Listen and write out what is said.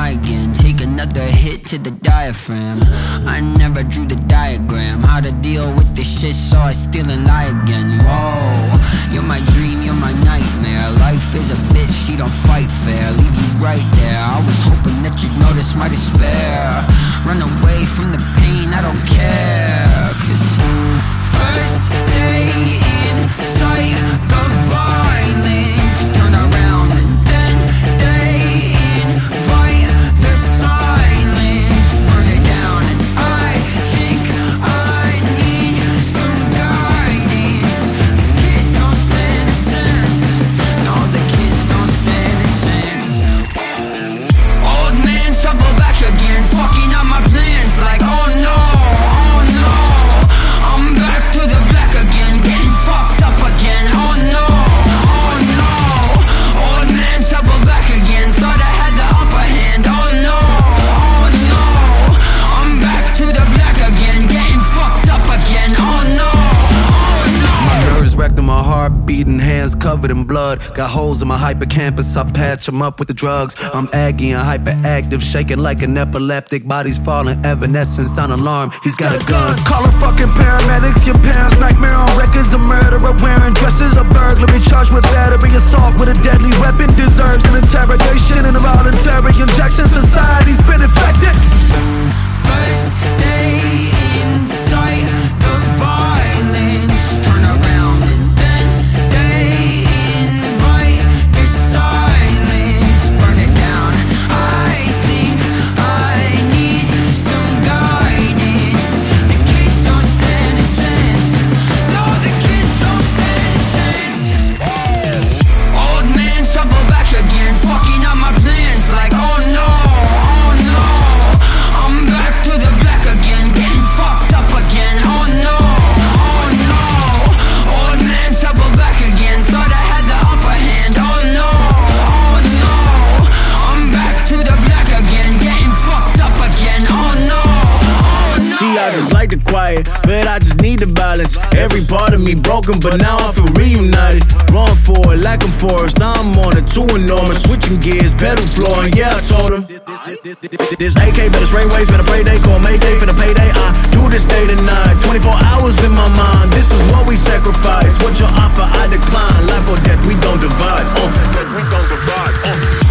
high again. Take another hit to the diaphragm. I never drew the diagram, how to deal with this shit, so I still and lie again. Whoa, you're my dream, you're my nightmare. Life is a bitch, she don't fight fair. Leave you right there, I was hoping that you'd notice my despair. Run away from the pain, I don't care. Cause first day in sight, the violence turn around, and then they invite the silence, burn it down. And I think I need some guidance. The kids don't stand a chance. No, the kids don't stand a chance. Old man, trouble back again, fucking up my plans. Like oh no, oh no, I'm back to the black again, getting fucked up again. Oh no, oh no, old man, trouble back again. Thought I had the upper hand. Oh no, oh no, I'm back to the black again, getting fucked up again. Oh no, oh no. My nerves wrecked and my heart beating, hands covered in blood. Got holes in my hippocampus, I patch them up with the drugs. I'm aggy and hyperactive, shaking like an epileptic. Body's falling, evanescence on alarm, he's got a gun. Call a fucking paramedics, your parents nightmare on records. A murderer wearing dresses, a burglary charged with battery, assault with a deadly weapon. Deserves an interrogation and a voluntary injection. Society's been infected. First day in sight, the violence turn around, and then they invite the silence, burn it down. I think I need some guidance. The kids don't stand a chance. No, the kids don't stand a chance. Old man, trouble back again, fucking up my plans. Like oh no, oh no, I'm back to the black again, getting fucked up again. Oh no, oh no, old man, trouble back again. Thought I had the upper hand. Oh no, oh no, I'm back to the black again, getting fucked up again. Oh no, oh no. See, I just like the quiet, but I just need the balance. Every part of me broken, but now I feel reunited. Run for it like I'm Forrest, I'm on it, too enormous. Switching gears, pedal flooring, yeah, I told him. This AK better spray waves, better pray day, call Mayday for the payday. I do this day to night, 24 hours in my mind. This is what we sacrifice. What you offer, I decline. Life or death, we don't divide. We don't divide.